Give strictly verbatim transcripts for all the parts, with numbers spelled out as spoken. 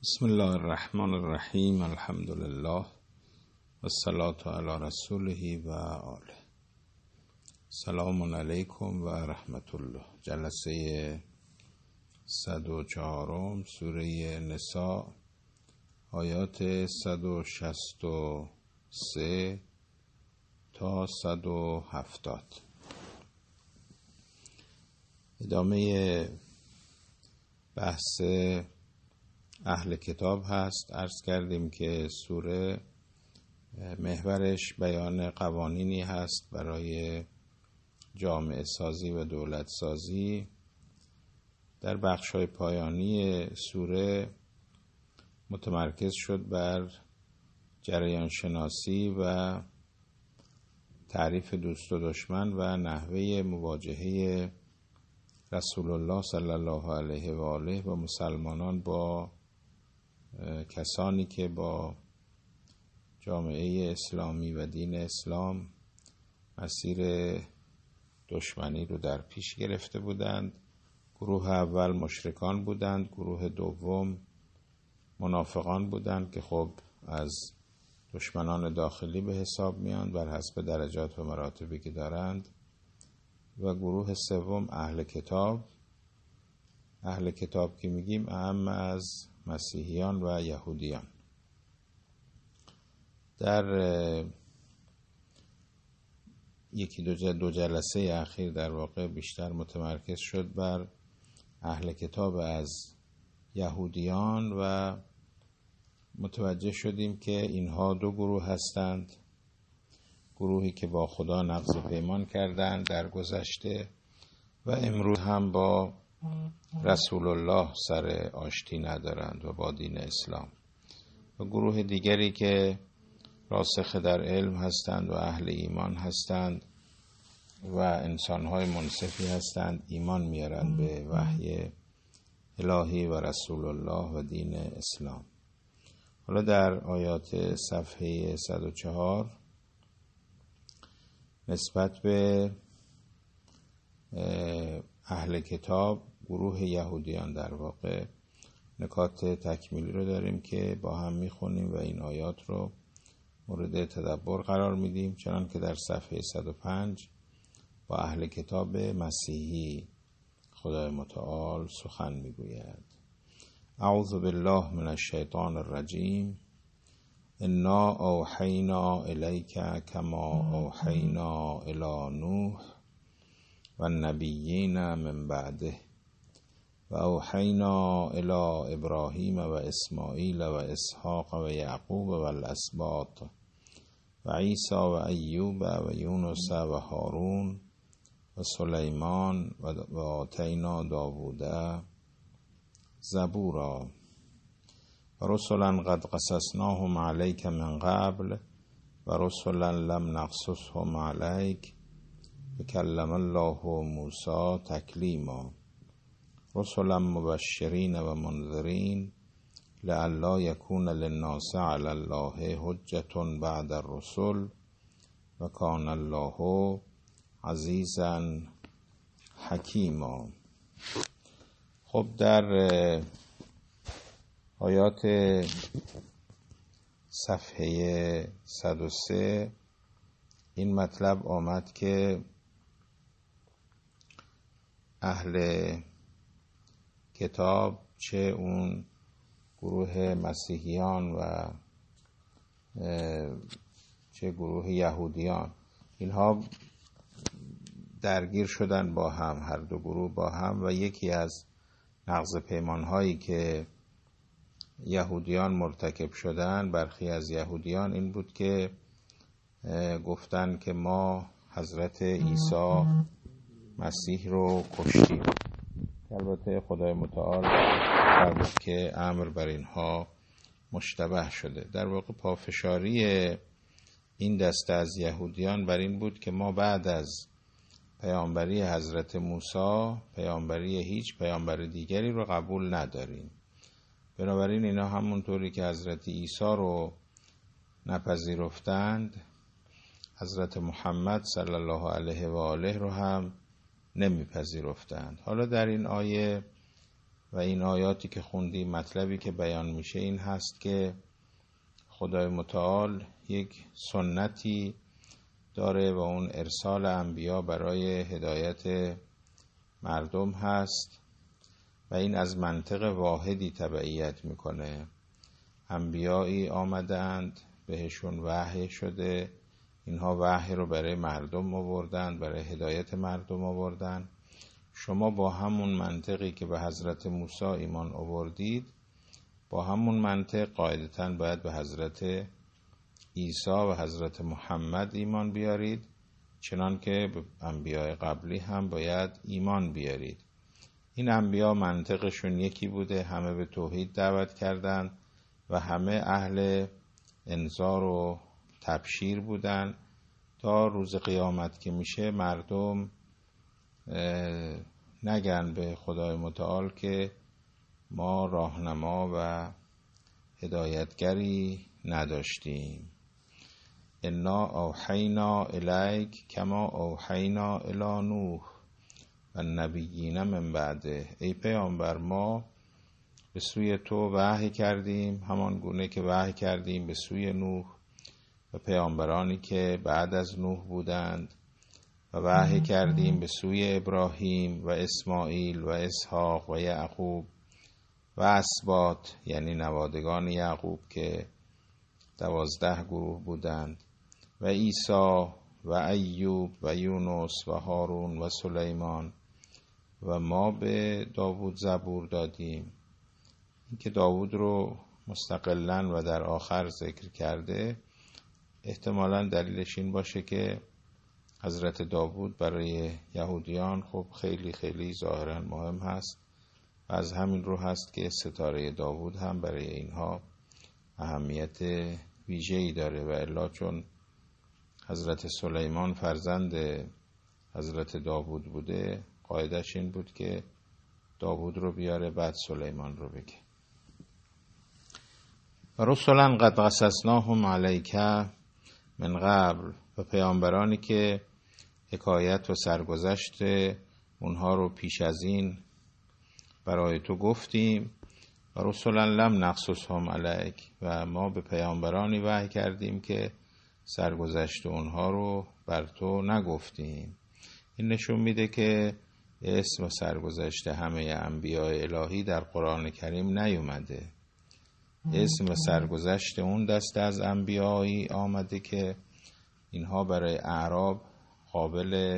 بسم الله الرحمن الرحیم. الحمد لله و الصلاة علی رسوله و آله. سلام علیکم و رحمت الله. جلسه صد و چهارم سوره نساء، آیات صد و شصت و سه تا صد و هفتاد. ادامه بحث اهل کتاب هست. عرض کردیم که سوره محورش بیان قوانینی هست برای جامعه سازی و دولت سازی. در بخش‌های پایانی سوره متمرکز شد بر جریان شناسی و تعریف دوست و دشمن و نحوه مواجهه رسول الله صلی الله علیه و آله و مسلمانان با کسانی که با جامعه اسلامی و دین اسلام مسیر دشمنی رو در پیش گرفته بودند. گروه اول مشرکان بودند، گروه دوم منافقان بودند که خب از دشمنان داخلی به حساب میاند بر حسب درجات و مراتبی که دارند، و گروه سوم اهل کتاب. اهل کتاب که میگیم اهم از مسیحیان و یهودیان. در یکی دو جلسه اخیر در واقع بیشتر متمرکز شد بر اهل کتاب از یهودیان و متوجه شدیم که اینها دو گروه هستند. گروهی که با خدا نقض پیمان کردند در گذشته و امروز هم با رسول الله سر آشتی ندارند و با دین اسلام، و گروه دیگری که راسخ در علم هستند و اهل ایمان هستند و انسانهای منصفی هستند، ایمان میارند به وحی الهی و رسول الله و دین اسلام. حالا در آیات صفحه صد و چهار نسبت به اهل کتاب، گروه یهودیان، در واقع نکات تکمیلی رو داریم که با هم میخونیم و این آیات رو مورد تدبر قرار میدیم. چنان که در صفحه صد و پنج با اهل کتاب مسیحی خدای متعال سخن میگوید. اعوذ بالله من الشیطان الرجیم. انا اوحینا الیک کما اوحینا الی نوح و النبیین من بعده و اوحینا الی ابراهیم و اسماعیل و اسحاق و یعقوب و الاسباط و عیسی و ایوب و یونس و هارون و سلیمان و آتینا داوود زبورا و رسلا قد قصصناهم علیک من قبل و رسلا لم نقصصهم علیک و کلم الله موسی تکلیما رسلا مبشرین و منذرین لئلا یکون للناس علی الله حجة بعد الرسل و کان الله عزیزا حکیما. خب در آیات صفحه صد و سه این مطلب آمد که اهل کتاب، چه اون گروه مسیحیان و چه گروه یهودیان، اینها درگیر شدن با هم، هر دو گروه با هم، و یکی از نقض پیمانهایی که یهودیان مرتکب شدن، برخی از یهودیان، این بود که گفتن که ما حضرت عیسی مسیح رو کشتیم. البته خدای متعال فرمود که امر بر اینها مشتبه شده. در واقع پافشاری این دسته از یهودیان بر این بود که ما بعد از پیامبری حضرت موسی پیامبری هیچ پیامبر دیگری رو قبول نداریم. بنابراین اینا همونطوری که حضرت عیسی رو نپذیرفتند، حضرت محمد صلی الله علیه و آله رو هم نمیپذیرفتند. حالا در این آیه و این آیاتی که خوندیم مطلبی که بیان میشه این هست که خدای متعال یک سنتی داره و اون ارسال انبیا برای هدایت مردم هست و این از منطق واحدی تبعیت میکنه. انبیایی آمدند بهشون وحی شده، اینها وحی رو برای مردم آوردن، برای هدایت مردم آوردن. شما با همون منطقی که به حضرت موسی ایمان آوردید با همون منطق قاعدتاً باید به حضرت عیسی و حضرت محمد ایمان بیارید، چنان که به انبیاء قبلی هم باید ایمان بیارید. این انبیا منطقشون یکی بوده، همه به توحید دعوت کردند و همه اهل انذار و تبشیر بودن تا روز قیامت که میشه مردم نگن به خدای متعال که ما راهنما و هدایتگری نداشتیم. انا اوحینا الیک کما اوحینا الی نوح و النبیین من بعده. ای پیامبر ما به سوی تو وحی کردیم همان گونه که وحی کردیم به سوی نوح و پیامبرانی که بعد از نوح بودند و وحی کردیم به سوی ابراهیم و اسماعیل و اسحاق و یعقوب و اسباط، یعنی نوادگان یعقوب که دوازده گروه بودند، و عیسی و ایوب و یونس و هارون و سلیمان. و ما به داوود زبور دادیم. این که داوود رو مستقلاً و در آخر ذکر کرده احتمالاً دلیلش این باشه که حضرت داوود برای یهودیان خب خیلی خیلی ظاهراً مهم هست و از همین رو هست که ستاره داوود هم برای اینها اهمیت ویژه‌ای داره. و الا چون حضرت سلیمان فرزند حضرت داوود بوده قاعدش این بود که داوود رو بیاره بعد سلیمان رو بگه. و رسولا قد قصصناهم علیک من قبل، و پیامبرانی که حکایت و سرگذشت اونها رو پیش از این برای تو گفتیم. و رسولا لم نقصصهم علیک، و ما به پیامبرانی وحی کردیم که سرگذشت اونها رو بر تو نگفتیم. این نشون میده که اسم و سرگذشت همه انبیاء الهی در قرآن کریم نیومده. اسم و سرگذشت اون دسته از انبیایی آمده که اینها برای اعراب قابل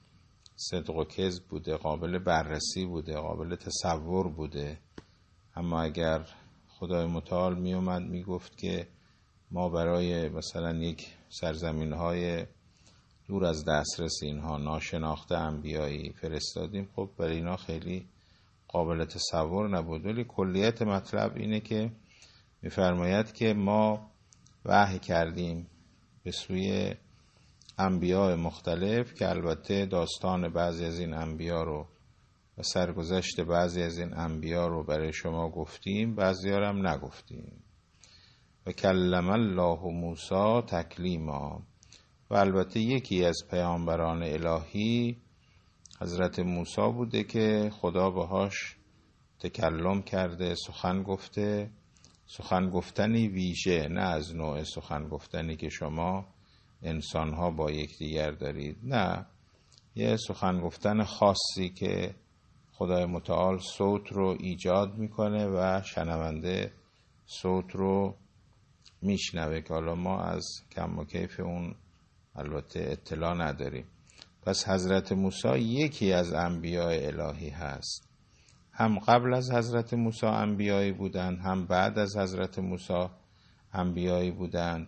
صدق و کذب بوده، قابل بررسی بوده، قابل تصور بوده. اما اگر خدای متعال می اومد می گفت که ما برای مثلا یک سرزمین های دور از دسترس اینها ناشناخته انبیایی فرستادیم، خب برای اینا خیلی قابل تصور نبود. ولی کلیت مطلب اینه که می‌فرماید که ما وحی کردیم به سوی انبیاء مختلف که البته داستان بعضی از این انبیا رو و سرگذشت بعضی از این انبیا رو برای شما گفتیم، بعضی ها هم نگفتیم. و کلم الله موسی تکلیما، و البته یکی از پیامبران الهی حضرت موسی بوده که خدا باهاش تکلم کرده، سخن گفته، سخن گفتنی ویژه، نه از نوع سخن گفتنی که شما انسانها با یکدیگر دارید، نه، یه سخن گفتن خاصی که خدای متعال صوت رو ایجاد میکنه و شنونده صوت رو میشنوه که حالا ما از کم و کیف اون البته اطلاع نداریم. پس حضرت موسی یکی از انبیاء الهی هست. هم قبل از حضرت موسی انبیایی بودند، هم بعد از حضرت موسی انبیایی بودند.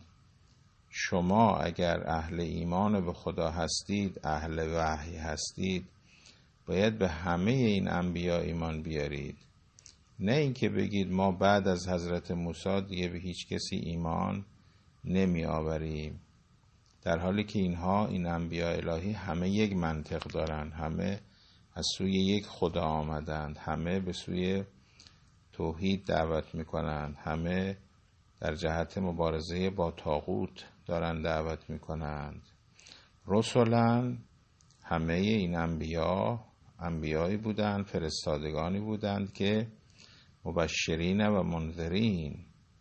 شما اگر اهل ایمان به خدا هستید، اهل وحی هستید، باید به همه این انبیا ایمان بیارید. نه اینکه بگید ما بعد از حضرت موسی دیگه به هیچ کسی ایمان نمی آوریم، در حالی که اینها این انبیا الهی همه یک منطق دارن، همه از سوی یک خدا آمدند، همه به سوی توحید دعوت میکنند، همه در جهت مبارزه با طاغوت دارن دعوت میکنند. رسولن، همه این انبیا انبیایی بودند، فرستادگانی بودند که مبشرین و منذرین،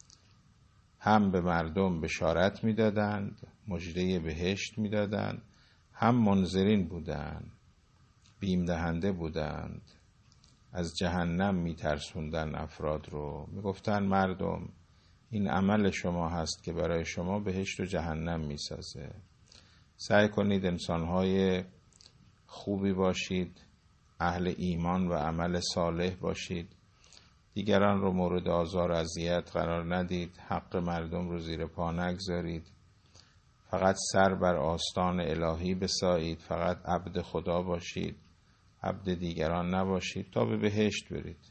هم به مردم بشارت میدادند، مژده بهشت میدادند، هم منذرین بودند، بیم دهنده بودند، از جهنم میترسوندن افراد رو، میگفتن مردم این عمل شما هست که برای شما بهشت و جهنم میسازه، سعی کنید انسانهای خوبی باشید، اهل ایمان و عمل صالح باشید، دیگران رو مورد آزار و اذیت قرار ندید، حق مردم رو زیر پا نگذارید، فقط سر بر آستان الهی بسایید، فقط عبد خدا باشید، عبد دیگران نباشید تا به بهشت برید.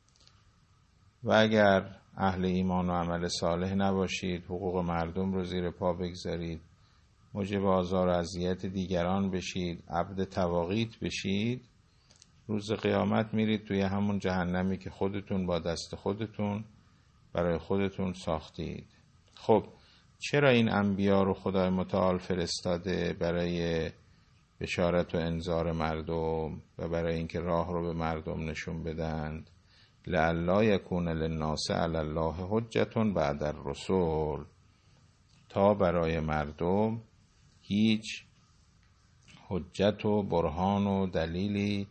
و اگر اهل ایمان و عمل صالح نباشید، حقوق مردم رو زیر پا بگذارید، موجب آزار و اذیت دیگران بشید، عبد طواغیت بشید، روز قیامت میرید توی همون جهنمی که خودتون با دست خودتون برای خودتون ساختید. خب چرا این انبیا رو خدای متعال فرستاده؟ برای بشارت و انذار مردم و برای اینکه راه رو به مردم نشون بدند. لعلا یکون للناس علی الله حجة بعد الرسل، تا برای مردم هیچ حجت و برهان و دلیلی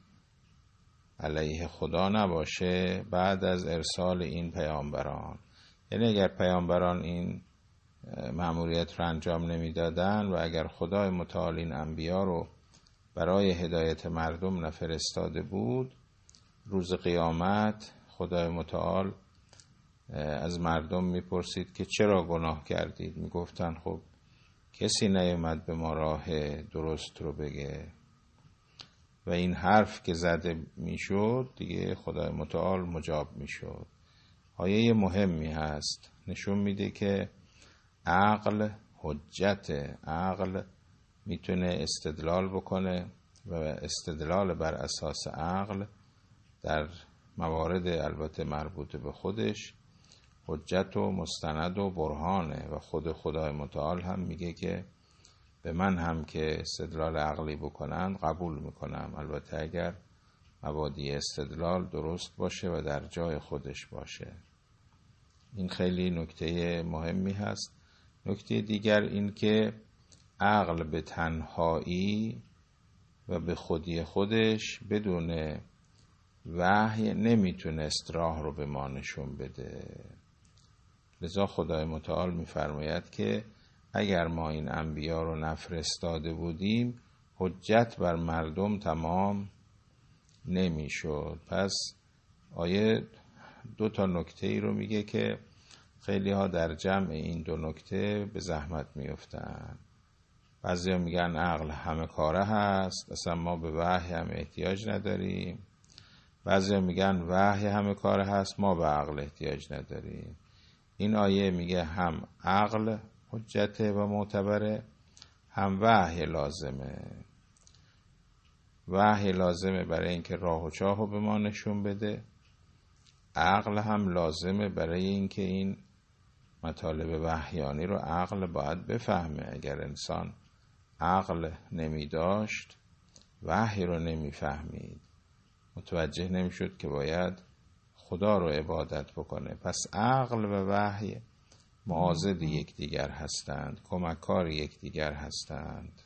علیه خدا نباشه بعد از ارسال این پیامبران. یعنی اگر پیامبران این مأموریت رو انجام نمیدادن و اگر خدای متعال این انبیا رو برای هدایت مردم نفرستاده بود، روز قیامت خدای متعال از مردم میپرسید که چرا گناه کردید؟ میگفتن خب کسی نیامد به ما راه درست رو بگه. و این حرف که زده میشد دیگه خدای متعال مجاب میشد. آیه مهمی هست، نشون میده که عقل حجت، عقل میتونه استدلال بکنه و استدلال بر اساس عقل در موارد البته مربوط به خودش حجت و مستند و برهانه. و خود خدای متعال هم میگه که به من هم که استدلال عقلی بکنن قبول میکنم، البته اگر مبادی استدلال درست باشه و در جای خودش باشه. این خیلی نکته مهمی هست. نکته دیگر این که عقل به تنهایی و به خودی خودش بدون وحی نمیتونست راه رو به ما نشون بده. لذا خدای متعال میفرماید که اگر ما این انبیا رو نفرستاده بودیم حجت بر مردم تمام نمیشد. پس آیه دو تا نکته ای رو میگه که خیلی ها در جمع این دو نکته به زحمت میفتن. بعضی ها میگن عقل همه کاره هست، اصلا ما به وحی هم احتیاج نداریم. بعضی ها میگن وحی همه کاره هست، ما به عقل احتیاج نداریم. این آیه میگه هم عقل حجته و معتبره، هم وحی لازمه. وحی لازمه برای اینکه راه و چاه رو به ما نشون بده، عقل هم لازمه برای اینکه این مطالب وحیانی رو عقل باید بفهمه. اگر انسان عقل نمی داشت وحی رو نمی فهمید، متوجه نمی شد که باید خدا رو عبادت بکنه. پس عقل و وحی معاضد یکدیگر هستند، کمکار یکدیگر هستند.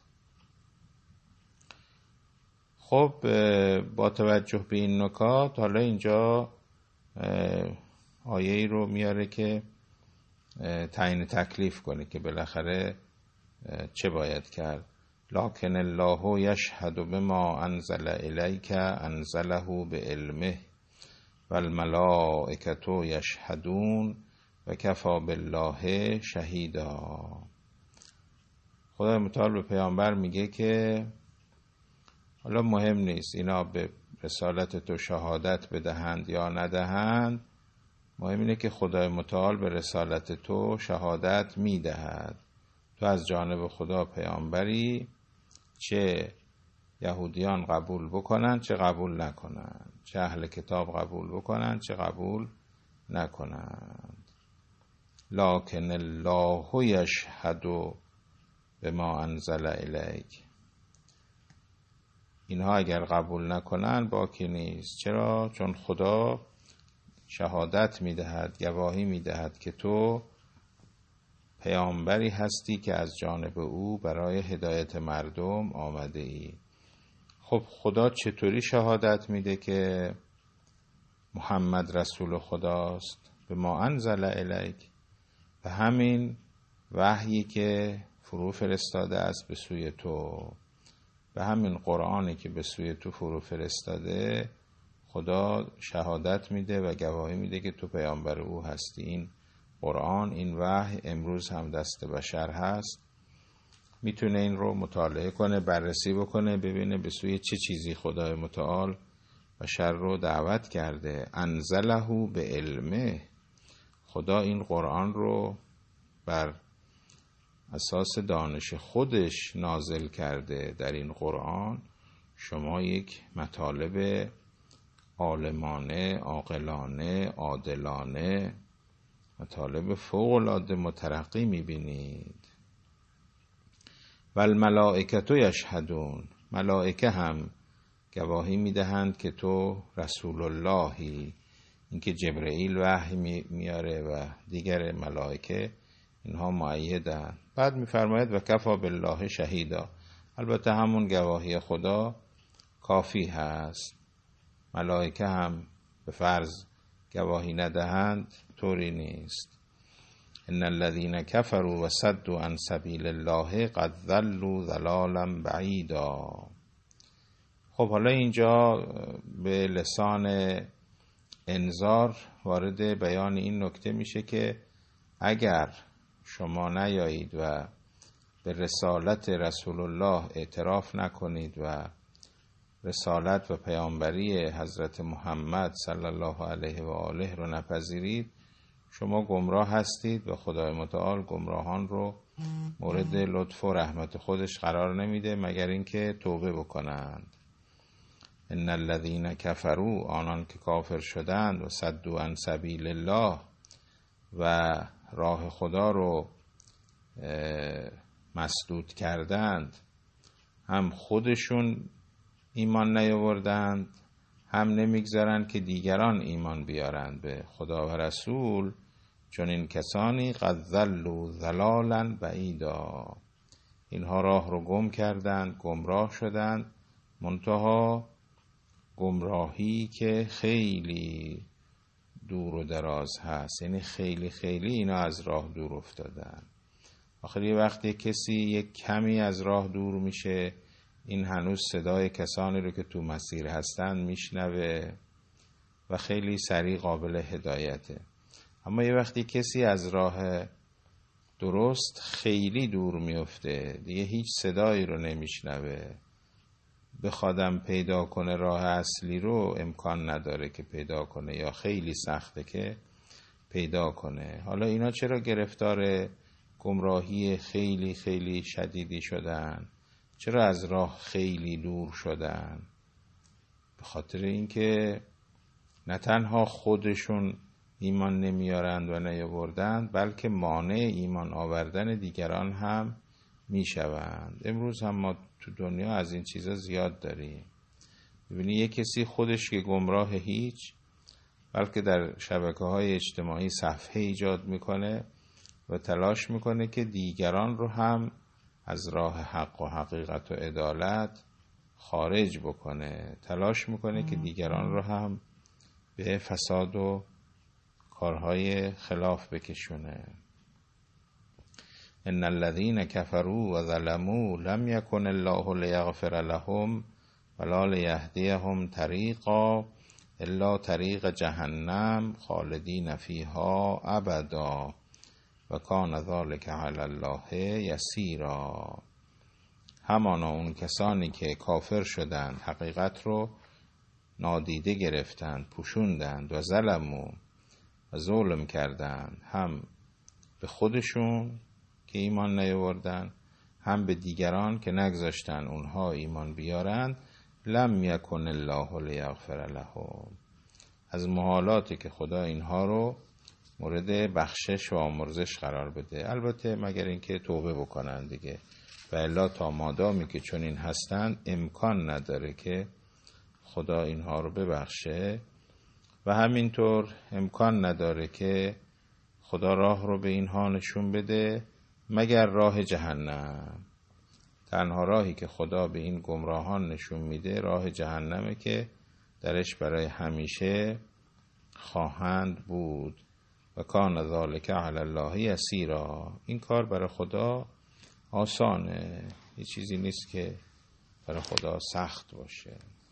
خب با توجه به این نکات حالا اینجا آیه‌ای رو میاره که تعیین تکلیف کنه که بالاخره چه باید کرد. لکن الله یشهد بما انزل الیک انزله بعلمه و الملائکه یشهدون و کفی بالله شهیدا. خدای متعال به پیامبر میگه که حالا مهم نیست اینا به رسالت تو شهادت بدهند یا ندهند، مهم اینه که خدای متعال به رسالت تو شهادت میدهد. تو از جانب خدا پیامبری، چه یهودیان قبول بکنن چه قبول نکنن، چه اهل کتاب قبول بکنن چه قبول نکنند. لکن الله یشهد بما انزل الیک. اینها اگر قبول نکنن باکی نیست. چرا؟ چون خدا شهادت میدهد، گواهی میدهد که تو پیامبری هستی که از جانب او برای هدایت مردم آمده ای. خب خدا چطوری شهادت میده که محمد رسول خداست؟ به ما انزل الیک، به همین وحیی که فرو فرستاده است به سوی تو، به همین قرآنی که به سوی تو فرو فرستاده خدا شهادت میده و گواهی میده که تو پیامبر او هستی. این قرآن، این وحی امروز هم دست بشر هست، میتونه این رو مطالعه کنه، بررسی بکنه، ببینه به سوی چه چیزی خدای متعال بشر رو دعوت کرده. انزله به علمه، خدا این قرآن رو بر اساس دانش خودش نازل کرده. در این قرآن شما یک مطالب عالمانه، عاقلانه، عادلانه، مطالب فوق‌العاده مترقی میبینید. و الملائکه یشهدون، ملائکه هم گواهی میدهند که تو رسول اللهی. اینکه جبرئیل وحی میاره و دیگر ملائکه اینها مؤیدند. بعد میفرماید و کفا بالله شهیدا، البته همون گواهی خدا کافی هست. ملائکه هم به فرض گواهی ندهند طوری نیست. ان الذين كفروا وصدوا عن سبيل الله قد ضلوا ضلالا بعیدا. خب حالا اینجا به لسان انذار وارد بیان این نکته میشه که اگر شما نیایید و به رسالت رسول الله اعتراف نکنید و رسالت و پیامبری حضرت محمد صلی الله علیه و آله رو نپذیرید، شما گمراه هستید و خدای متعال گمراهان رو مورد لطف و رحمت خودش قرار نمیده مگر اینکه توبه بکنند. ان الذين كفروا، آنان که کافر شدند، و صدوا عن سبیل الله، و راه خدا رو مسدود کردند، هم خودشون ایمان نیاوردند، هم نمیگذارند که دیگران ایمان بیارند به خدا و رسول. چون این کسانی قد ضلوا ضلالا بعیدا، اینها راه رو گم کردند، گمراه شدند، منتها گمراهی که خیلی دور و دراز هست، یعنی خیلی خیلی اینا از راه دور افتادن. آخر یه وقتی کسی یک کمی از راه دور میشه، این هنوز صدای کسانی رو که تو مسیر هستن میشنوه و خیلی سریع قابل هدایته. اما یه وقتی کسی از راه درست خیلی دور میفته، دیگه هیچ صدایی رو نمیشنوه، بخوادم پیدا کنه راه اصلی رو امکان نداره که پیدا کنه، یا خیلی سخته که پیدا کنه. حالا اینا چرا گرفتار گمراهی خیلی خیلی شدیدی شدن؟ چرا از راه خیلی دور شدن؟ به خاطر اینکه نه تنها خودشون ایمان نمیارند و نیاوردند، بلکه مانع ایمان آوردن دیگران هم میشوند. امروز هم ما تو دنیا از این چیزا زیاد داریم. ببینی یه کسی خودش که گمراه هیچ، بلکه در شبکه‌های اجتماعی صفحه ایجاد میکنه و تلاش میکنه که دیگران رو هم از راه حق و حقیقت و عدالت خارج بکنه، تلاش میکنه که دیگران رو هم به فساد و کارهای خلاف بکشونه. ان الذين كفروا وظلموا لم يكن الله ليغفر لهم ولا ليهديهم طريقا الا طريق جهنم خالدين فيها ابدا وكان ذلك على الله يسيرا. همانا اون کسانی که کافر شدند، حقیقت رو نادیده گرفتند، پوشوندند، و ظلمو، و ظلم کردند، هم به خودشون که ایمان نیاوردن، هم به دیگران که نگذاشتن اونها ایمان بیارند، لم یکن الله لیغفر لهم، از محالاتی که خدا اینها رو مورد بخشش و آمرزش قرار بده، البته مگر اینکه توبه بکنن دیگه. و الا تا مادامی که چنین هستند امکان نداره که خدا اینها رو ببخشه و همینطور امکان نداره که خدا راه رو به اینها نشون بده مگر راه جهنم. تنها راهی که خدا به این گمراهان نشون میده راه جهنمه که درش برای همیشه خواهند بود. و کان ذالک علی الله یسیرا. این کار برای خدا آسانه، یه چیزی نیست که برای خدا سخت باشه.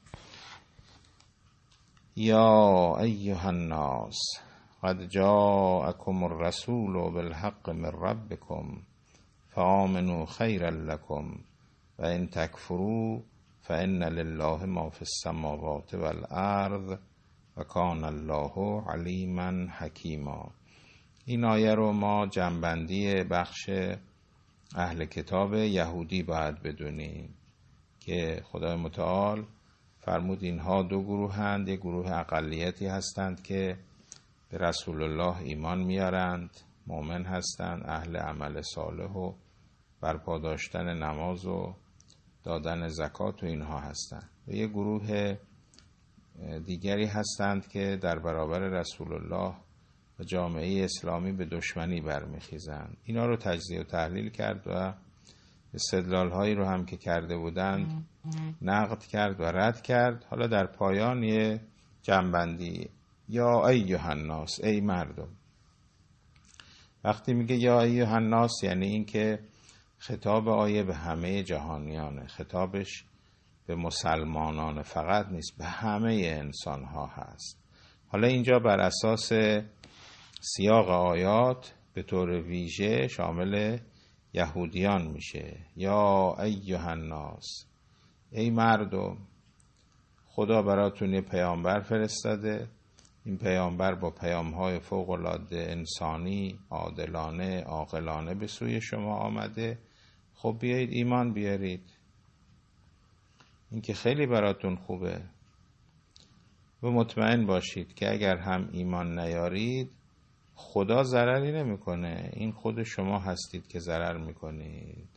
یا ایها الناس قد جاءکم الرسول بالحق من ربکم فآمنوا خیرا لکم و ان تکفروا فإن لله ما فی السماوات والارض و کان الله علیما حکیما. این آیه رو ما جنبندی بخش اهل کتاب یهودی باید بدونیم که خدای متعال فرمود اینها دو گروه هند. یک گروه اقلیتی هستند که به رسول الله ایمان میارند، مؤمن هستند، اهل عمل صالح و برپا داشتن نماز و دادن زکات و اینها هستند. و یک گروه دیگری هستند که در برابر رسول الله و جامعه اسلامی به دشمنی برمیخیزند. اینا رو تجزیه و تحلیل کرد و استدلال هایی رو هم که کرده بودند نقد کرد و رد کرد. حالا در پایان یه جنبندی، یا ایها الناس، ای مردم. وقتی میگه یا ایها الناس یعنی این که خطاب آیه به همه جهانیانه، خطابش به مسلمانان فقط نیست، به همه انسان ها هست. حالا اینجا بر اساس سیاق آیات به طور ویژه شامل یهودیان میشه. یا ایها الناس، ای مردم، خدا براتون یه پیامبر فرستاده. این پیامبر با پیام‌های فوق‌العاده انسانی، عادلانه، عاقلانه به سوی شما آمده. خب بیایید ایمان بیارید. این که خیلی براتون خوبه. و مطمئن باشید که اگر هم ایمان نیارید خدا ضرری نمیکنه، این خود شما هستید که ضرر میکنید.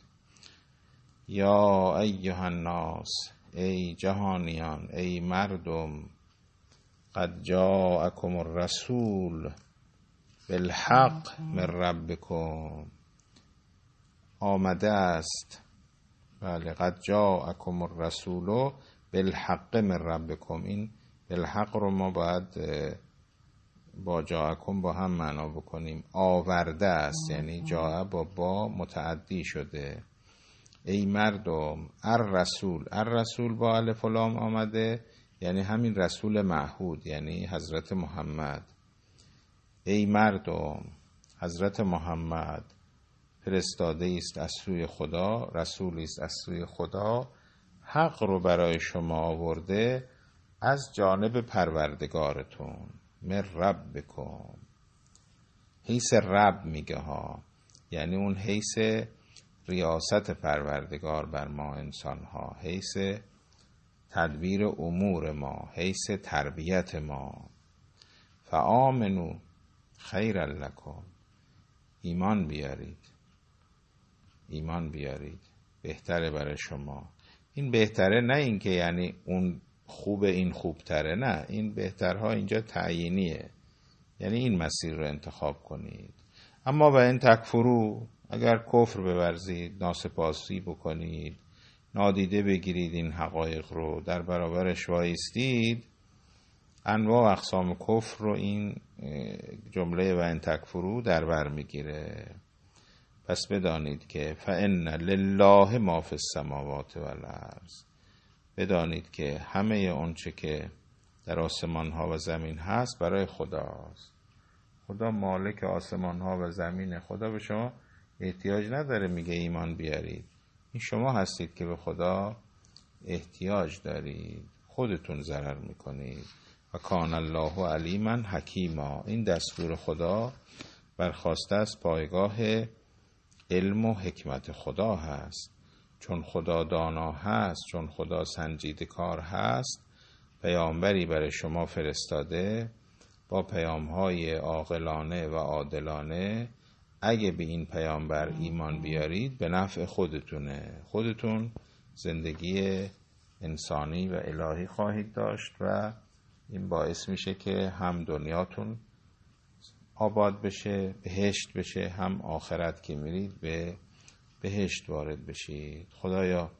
یا ایها الناس، ای جهانیان، ای مردم، قد جاءکم الرسول بالحق من ربکم، آمده است. بله، قد جاءکم الرسول بالحق من ربکم. این بالحق رو ما باید با جاءکم با هم معنا بکنیم. آورده است، یعنی جاء با با متعدی شده. ای مردم، الرسول، الرسول با الف و لام آمده، یعنی همین رسول معهود، یعنی حضرت محمد. ای مردم، حضرت محمد فرستاده است از سوی خدا، رسولی است از سوی خدا، حق رو برای شما آورده از جانب پروردگارتون. من ربکم، حیث رب میگه ها، یعنی اون حیث ریاست پروردگار بر ما انسان ها، حیث تدبیر امور ما، حیث تربیت ما. فآمنو خیر لکم، ایمان بیارید، ایمان بیارید، بهتره برای شما. این بهتره نه این که یعنی اون خوبه این خوبتره، نه، این بهترها اینجا تعیینیه، یعنی این مسیر رو انتخاب کنید. اما و ان تکفروا، اگر کفر بورزید، ناسپاسی بکنید، نادیده بگیرید این حقایق رو، در برابرش وایستید، انواع اقسام کفر رو این جمله و ان تکفروا در بر میگیره. پس بدانید که فإن لله ما فی السماوات والارض، بدانید که همه اونچه که در آسمان ها و زمین هست برای خداست. خدا مالک آسمان ها و زمینه. خدا به شما احتیاج نداره میگه ایمان بیارید. این شما هستید که به خدا احتیاج دارید، خودتون ضرر میکنید. و کان الله علیما حکیما، این دستور خدا برخواسته از پایگاه علم و حکمت خدا هست. چون خدا دانا هست، چون خدا سنجیده کار هست، پیامبری برای شما فرستاده با پیامهای عاقلانه و عادلانه اگه به این پیامبر ایمان بیارید به نفع خودتونه، خودتون زندگی انسانی و الهی خواهید داشت و این باعث میشه که هم دنیاتون آباد بشه، بهشت بشه، هم آخرت که میرید به بهشت وارد بشید. خدایا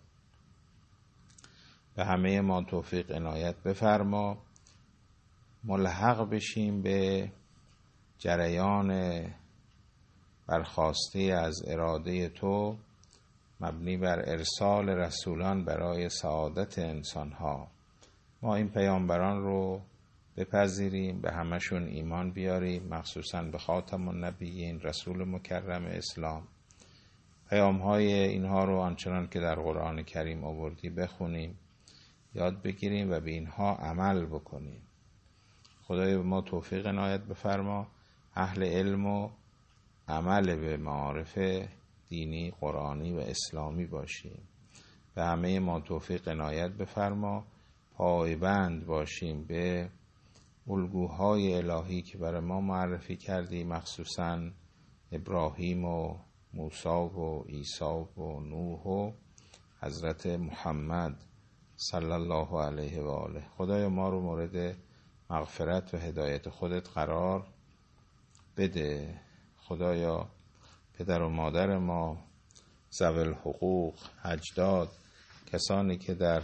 به همه ما توفیق عنایت بفرما، ملحق بشیم به جریان برخاسته از اراده تو مبنی بر ارسال رسولان برای سعادت انسانها. ما این پیامبران رو بپذیریم، به همشون ایمان بیاریم، مخصوصاً به خاتم النبیین رسول مکرم اسلام. پیام‌های اینها رو آنچنان که در قرآن کریم آوردی بخونیم، یاد بگیریم و به اینها عمل بکنیم. خدای به ما توفیق عنایت بفرما، اهل علم و عمل به معارف دینی قرآنی و اسلامی باشیم. به همه ما توفیق عنایت بفرما، پایبند باشیم به الگوهای الهی که برای ما معرفی کردی، مخصوصاً ابراهیم و موسی و عیسی و نوح و حضرت محمد صلی الله علیه و آله. خدای ما رو مورد مغفرت و هدایت خودت قرار بده. خدایا پدر و مادر ما، ذوی الحقوق، اجداد، کسانی که در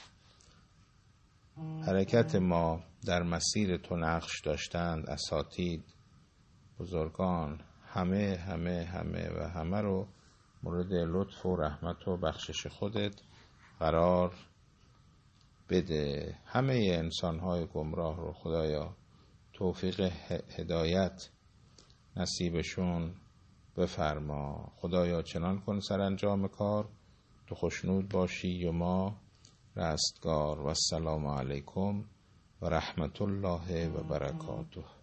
حرکت ما در مسیر تو نقش داشتند، اساتید، بزرگان، همه همه همه و همه رو مورد لطف و رحمت و بخشش خودت قرار بده. همه انسان‌های گمراه رو خدایا توفیق هدایت نصیبشون بفرما. خدایا چنان کن سرانجام کار تو خوشنود باشی و ما رستگار. و السلام علیکم و رحمت الله و برکاته.